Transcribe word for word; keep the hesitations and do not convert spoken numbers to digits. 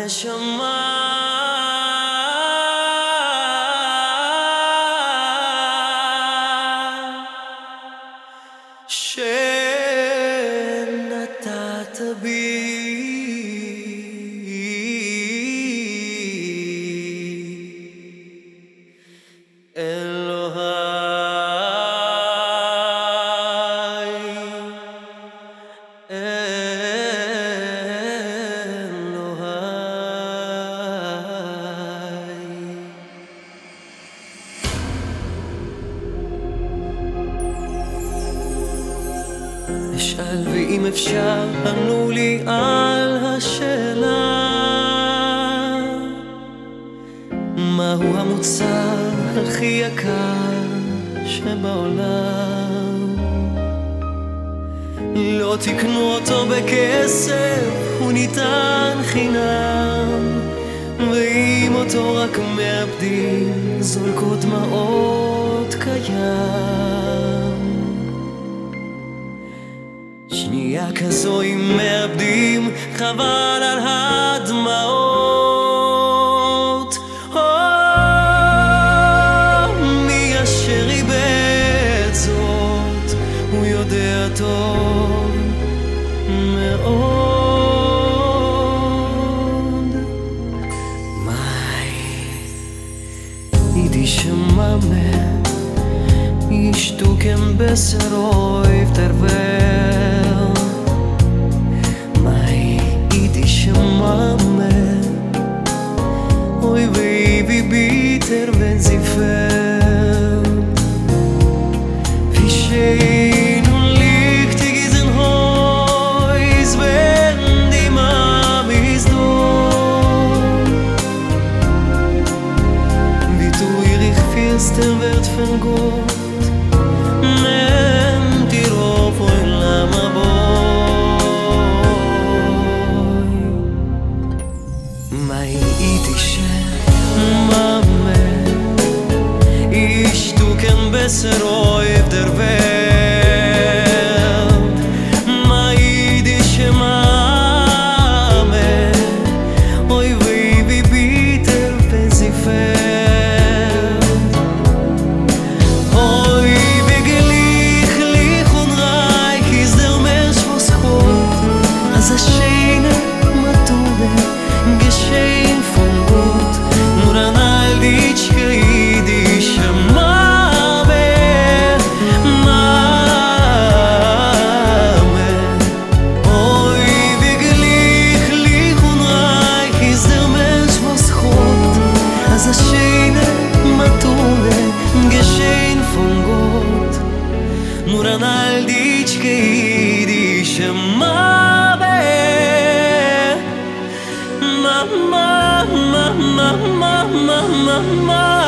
הנשמה שנתת בי אשאל ואם אפשר ענו לי על השאלה מהו המוצר הכי יקר שבעולם. לא תקנו אותו בכסף, הוא ניתן חינם, ואם אותו רק מאבדים זולקות דמעות קיים. שנייה כזו אם מאבדים חבל על הדמעות. או, מי אשר איבד זאת הוא יודע טוב מאוד. מיי אידיש מאמה ישטוקן besser öfter väl. Mai idische Mama, oi weh wie bitter wenn sie fällt. Wie schön und lichtig ist ein Haus, wenn die Mama ist dort. Wie du ihr ich fürsten wird von Gott. Besser auf der Welt. Meine idische Mame, oi weh wie bitter wenn sie fällt. Oi wie glücklich und reich ist der Mensch was Gott, als a schöne Matude geschehen von Gott. Nur an all die idische Mame nur an all die idische Mama, Mama, Mama, Mama, Mama.